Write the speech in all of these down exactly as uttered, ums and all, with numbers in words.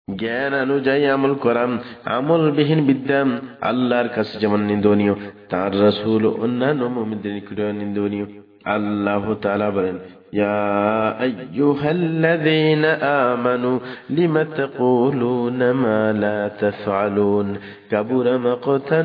জ্ঞান অনুযায়ী আমল করা। আমলবিহীন বিদ্যা আল্লাহর কাছে যেমন নিন্দনীয়, তার রাসূল অন্যান্য মুমিনদের নিকট নিন্দনীয়। আল্লাহ তাআলা বলেন, ইয়া আইয়ুহাল্লাযীনা আমানু লিমা তাকুলুনা মা লা তাফআলুন কাবুরা মাকতান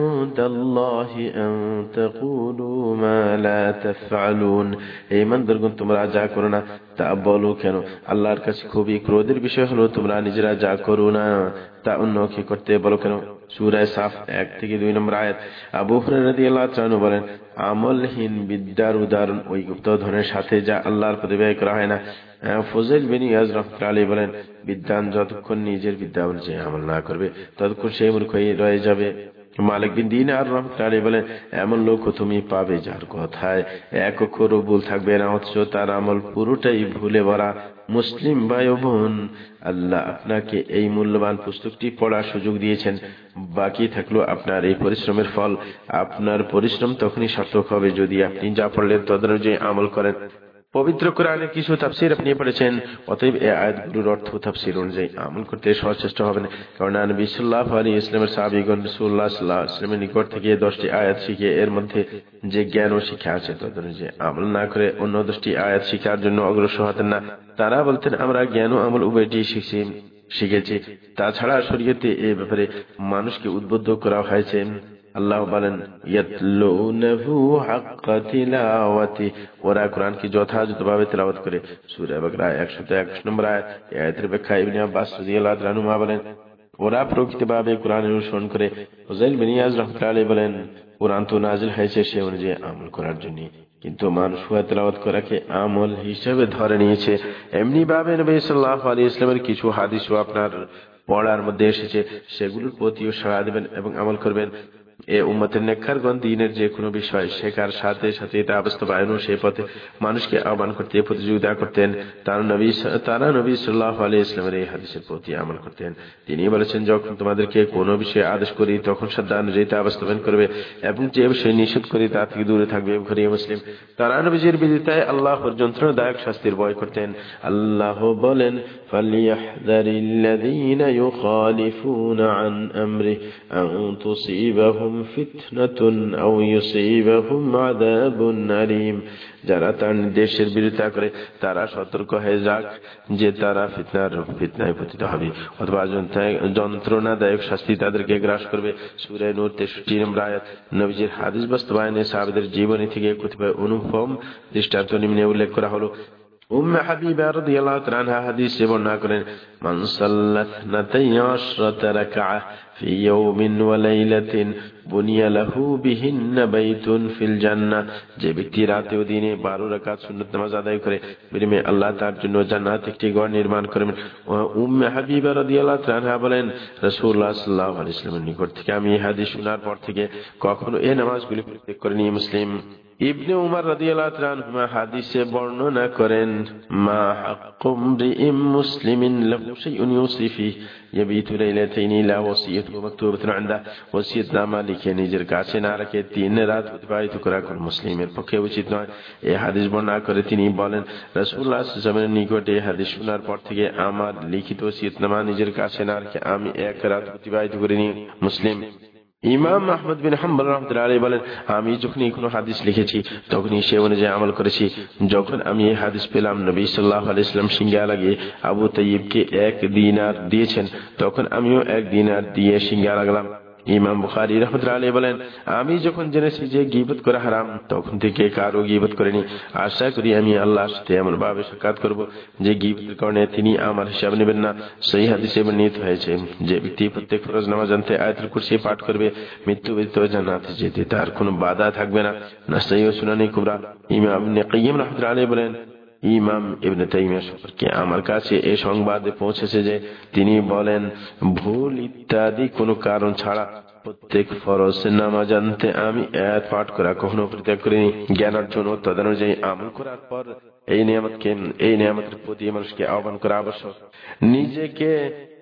ইনদাল্লাহি আন তাকুলু মা লা তাফআলুন। হে ঈমানদারগণ, তোমরা যা করো না তা বলো কেন? আল্লাহর কাছে খুবই ক্রোধের বিষয় হলো তোমরা নিজেরা যা করো না তা অন্যকে করতে বলো কেন। সূরা সাফ এক থেকে দুই নম্বর আয়াত। আবু হুরায়রা রাদিয়াল্লাহু তাআলা বলেন, আমলহীন বিদ্যার উদাহরণ ওই গুপ্ত ধনের সাথে যা আল্লাহর পথে ব্যয় করা হয় না। ফুজাইল বিন ইয়াজ রাহমাতুল্লাহি আলাইহি বলেন, বিদ্বান যতক্ষণ নিজের বিদ্যা অনুযায়ী আমল না করবে ততক্ষণ সে মূর্খ হয়ে রয়ে যাবে। মালিক বিন দিনার রাহমাতুল্লাহি আলাইহি বলেন, এমন লোক তুমি পাবে যার কথায় এক অক্ষরও ভুল থাকবে না, অথচ তার আমল পুরোটাই ভুলে ভরা। মুসলিম ভাই ও বোন, আল্লাহ আপনাকে এই মূল্যবান পুস্তকটি পড়ার সুযোগ দিয়েছেন। বাকি থাকলো আপনার এই পরিশ্রমের ফল। আপনার পরিশ্রম তখনই সার্থক হবে যদি আপনি যা পড়লেন তদনুযায়ী আমল করেন। পবিত্র কোরআনের কিছু তাফসীর আপনি পড়েছেন, অতএব এই আয়াতগুলোর অর্থ তাফসীর অনুযায়ী আমল করতে সচেষ্ট হবেন। কারণ নবী সাল্লাল্লাহু আলাইহি ওয়াসাল্লামের সাহাবীগণ রাসূলুল্লাহ সাল্লাল্লাহু আলাইহি ওয়াসাল্লামের নিকট থেকে দশটি আয়াত শিখে এর মধ্যে যে জ্ঞান ও শিক্ষা আছে তদনুযায়ী আমল না করে অন্য দশটি আয়াত শিখার জন্য অগ্রসর হতেন না। তারা বলতেন, আমরা জ্ঞান ও আমল উভয়টি শিখছি শিখেছি তাছাড়া শরীয়তে এ ব্যাপারে মানুষকে উদ্বুদ্ধ করা হয়েছে। আল্লাহ বলেন, ইয়াতলুনাহু হাক্কা তিলাওয়াতি, ওরা কোরআনকে যথাযথভাবে তেলাওয়াত করে। সূরা বাকারা একশো একুশ নম্বর আয়াত। এই আয়াতের ব্যাখ্যা ইবনে আব্বাস রাদিয়াল্লাহু তাআলা আনহুমা বলেন, ওরা প্রকৃতভাবে কোরআন অনুসরণ করে। ফুজাইল বিন ইয়াজ রাহমাতুল্লাহি আলাইহি বলেন, কোরআন তো নাযিল হয়েছে সে অনুযায়ী আমল করার জন্য, কিন্তু মানুষ হুয়া তেলাওয়াত করাকে আমল হিসেবে ধরে নিয়েছে। এমনি ভাবে নবী সাল্লাল্লাহু আলাইহি ওয়াসাল্লামের কিছু হাদিসও আপনার পড়ার মধ্যে এসেছে, সেগুলোর প্রতিও সাড়া দেবেন এবং আমল করবেন। এ উম্মতের নেককারগণ দ্বীনের যে কোনো বিষয় শেখার সাথে সাথে তা বাস্তবায়ন ও সেই পথে মানুষকে আহ্বান করতে প্রতিযোগিতা করতেন। তারা নবী তারা নবী সাল্লাল্লাহু আলাইহি ওয়াসাল্লামের এই হাদিসের প্রতি আমল করতেন। তিনি বলেছেন, যখন তোমাদেরকে কোনো বিষয়ে আদেশ করি তখন সাধ্য অনুযায়ী তা বাস্তবায়ন করবে এবং যে বিষয়ে নিষেধ করি তা থেকে দূরে থাকবে। বুখারী মুসলিম। তারা নবীজির বিরুদ্ধে আল্লাহর যন্ত্রণাদায়ক শাস্তির ভয় করতেন। আল্লাহ বলেন, ফালিয়াহযারিল্লাযীনা ইউখালিফুনা আন আমরিহি আন তুসীবাহুম ফিতনাতুন আও ইউসীবাহুম আযাবুন আলীম। যারা তার নির্দেশের বিরোধিতা করে তারা সতর্ক হয়ে যাক যে তারা ফিতনার ফিতনায় পতিত হবে অথবা যন্ত্রণাদায়ক শাস্তি তাদেরকে গ্রাস করবে। সূরা নূর তেষট্টি নম্বর আয়াত। নবীজির হাদিস বাস্তবায়নে সাহাবাদের জীবনী থেকে কতিপয় অনুপম দৃষ্টান্ত নিম্নে উল্লেখ করা হলো। উম্মে হাবিবা রাদিয়াল্লাহু তাআলা আনহা হাদিসে বর্ণনা করেন, মান সাল্লা ইসনাতাই আশরাতা রাকাআহ ফি ইয়াওমিন ওয়া লাইলাতিন বুনিয়া লাহু বিহিন্না বাইতুন ফিল জান্নাহ। যে ব্যক্তি রাতে ও দিনে বারো রাকাত সুন্নাত নামাজ আদায় করে বিনিময়ে আল্লাহ তার জন্য জান্নাতে একটি ঘর নির্মাণ করবেন। উম্মে হাবিবা রাদিয়াল্লাহু তাআলা আনহা বলেন, রাসূলুল্লাহ সাল্লাল্লাহু আলাইহি ওয়াসাল্লামের নিকট থেকে আমি এই হাদিস শোনার পর থেকে কখনো এই নামাজগুলি পরিত্যাগ করিনি। মুসলিম। ইবনে উমর রাদিয়াল্লাহু তাআলা আনহুমা হাদিসে বর্ণনা করেন, মা হাক্কু ইমরিইম মুসলিমিন লাহু শাইউন ইউসি ফিহি ইয়াবিতু লাইলাতাইনি লা ওয়াসিয়াতু মাকতুবাতুন ইনদাহু। ওসিয়তনামা লিখে নিজের কাছে না রেখে তিন রাত অতিবাহিত করা কোন মুসলিমের পক্ষে উচিত নয়। এই হাদিস বর্ণনা করে তিনি বলেন, রাসূলুল্লাহ সাল্লাল্লাহু আলাইহি ওয়াসাল্লামের নিকটে এই হাদিস শোনার পর থেকে আমার লিখিত ওসিয়তনামা নিজের কাছে না রেখে আমি এক রাত অতিবাহিত করিনি। মুসলিম। ইমাম আহমদ বিন হাম্বল রাহমাতুল্লাহি আলাইহি বলেন, আমি যখনই কোনো হাদিস লিখেছি তখনই সে অনুযায়ী আমল করেছি। যখন আমি এই হাদিস পেলাম নবী সাল্লাল্লাহু আলাইহি ওয়াসাল্লাম সিংহা লাগিয়ে আবু তাইয়িবকে এক দিনার দিয়েছেন, তখন আমিও এক দিনার দিয়ে সিংহা লাগালাম। ইমাম বুখারী রাহমাতুল্লাহি আলাইহি বলেন, আমি যখন জেনেছি যে গীবত করা হারাম তখন থেকে কারো গীবত করিনি। আশা করি আমি আল্লাহর সাথে এমন ভাবে সাক্ষাৎ করব যে গীবতের কারণে তিনি আমার হিসাব নেবেন না। সহিহ হাদিসে বর্ণিত হয়েছে, যে ব্যক্তি প্রত্যেক ফরজ নামাজ জানতে আয়াতুল কুরসি পাঠ করবে মৃত্যু ব্যতীত জান্নাতে যেতে তার কোনো বাধা থাকবে না। নাসাঈ ও সুনানে কুবরা। ইমাম ইবনে কাইয়্যিম রাহমাতুল্লাহি আলাইহি বলেন, ইমাম ইবনে তাইমিয়া সম্পর্কে আমার কাছে এই সংবাদ পৌঁছেছে যে তিনি বলেন, ভুল ইত্যাদি কোনো কারণ ছাড়া প্রত্যেক ফরজ নামাজ জানতে আমি আয়াত পাঠ করা কখনো পরিত্যাগ করিনি। জ্ঞান অর্জন ও তদনুযায়ী আমল করার পর এই নিয়ামতকে এই নিয়ামতের প্রতি মানুষকে আহ্বান করা আবশ্যক। নিজেকে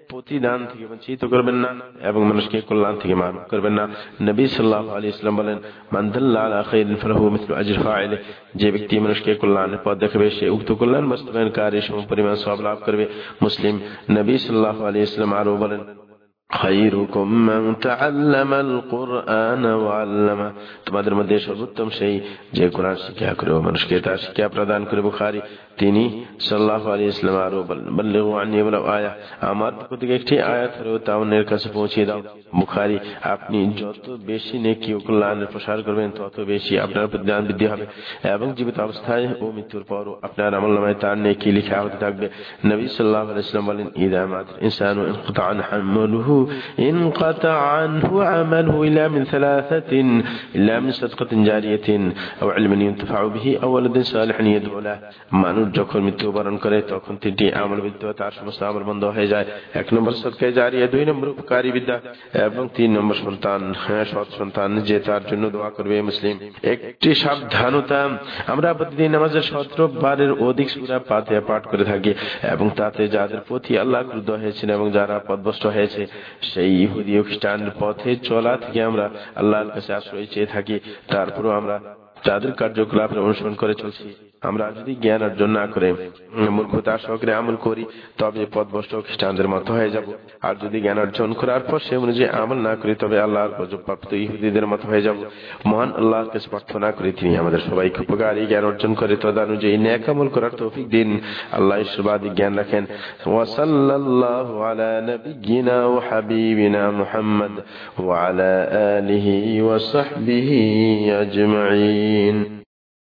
প্রতিদান থেকে বঞ্চিত করবেন না এবং মানুষকে কল্যাণ থেকে মারুফ করবেন না। নবী সাল্লাল্লাহু আলাইহি ওয়াসাল্লাম বলেন, মান দাল্লা আলা খাইরিন ফালাহু মিসলু আজরি ফাইলিহি, যে ব্যক্তি মানুষকে কল্যাণের পথ দেখাবে সে উক্ত কল্যাণ বাস্তবায়নকারী সমপরিমাণ সওয়াব লাভ করবে। মুসলিম। নবী সাল্লাল্লাহু আলাইহি ওয়াসাল্লাম আরো বলেন, খায়রুকুম মান তাআল্লামাল কুরআন ওয়া আল্লামা, তোমাদের মধ্যে সর্বোত্তম সেই যে কোরআন শিক্ষা করে ও মানুষকে তা শিক্ষা প্রদান করে। বুখারী। তিনি সাল্লাল্লাহু আলাইহি ওয়াসাল্লাম আরো বলেন, বাল্লিগু আন্নী ওয়ালাউ আয়া, আমার পক্ষ থেকে একটি আয়াত হলেও তা অন্যের কাছে পৌঁছে দাও। বুখারী। আপনি যত বেশি নেকি ও কল্যাণের প্রসার করবেন তত বেশি আপনার প্রতিদান বৃদ্ধি হবে এবং জীবিত অবস্থায় ও মৃত্যুর পরও আপনার আমলনামায় তার নেকি লেখা হতে থাকবে। নবী সাল্লাল্লাহু আলাইহি ওয়াসাল্লাম বলেন, ইযা মাতা ইনসানু ইনকাতা আমালুহু ইনকাতা আনহু আমালুহু ইল্লা মিন সালাসাতিন ইল্লা মিন সাদকাতিন জারিয়াতিন আও ইলমিন ইনতাফাউ বিহি আও ওয়ালাদিন সালিহিন ইয়াদউ লাহু। মানুষ যখন মৃত্যুবরণ করে তখন তিনটি আমল ব্যতীত তার সমস্ত আমল বন্ধ হয়ে যায়। এক নম্বর সদকায়ে জারিয়া, দুই নম্বর উপকারী বিদ্যা এবং তিন নম্বর সন্তান, হ্যাঁ সৎ সন্তান যে তার জন্য দোয়া করবে। মুসলিম। একটি সাবধানতা, আমরা প্রতিদিন নামাজের সতেরো বারের অধিক সূরা ফাতিহা পাঠ করে থাকি এবং তাতে যাদের প্রতি আল্লাহ ক্রুদ্ধ হয়েছেন এবং যারা পথভ্রষ্ট হয়েছে সেই ইহুদি ও খ্রিস্টান পথে চলা থেকে আমরা আল্লাহর কাছে আশ্রয় চেয়ে থাকি, তারপরও আমরা তাদের কার্যকলাপের অনুসরণ করে চলছি। আমরা যদি জ্ঞান অর্জন না করে মূর্খতা সহকারে আমল করি তবে পথভ্রষ্ট খ্রিস্টানদের মতো হয়ে যাব, আর যদি জ্ঞান অর্জন করার পর সে অনুযায়ী আমল না করি তবে আল্লাহর গজবপ্রাপ্ত ইহুদিদের মতো হয়ে যাব। মহান আল্লাহর কাছে প্রার্থনা করি তিনি আমাদের সবাইকে উপকারী জ্ঞান অর্জন করে তদানুযায়ী নেক আমল করার তৌফিক দিন। আল্লাহ সর্বাধিক জ্ঞান রাখেন। ওয়া সাল্লাল্লাহু আলা নাবিয়্যিনা ওয়া হাবিবিনা মুহাম্মদ ওয়া আলা আলিহি ওয়া সাহবিহি আজমাইন।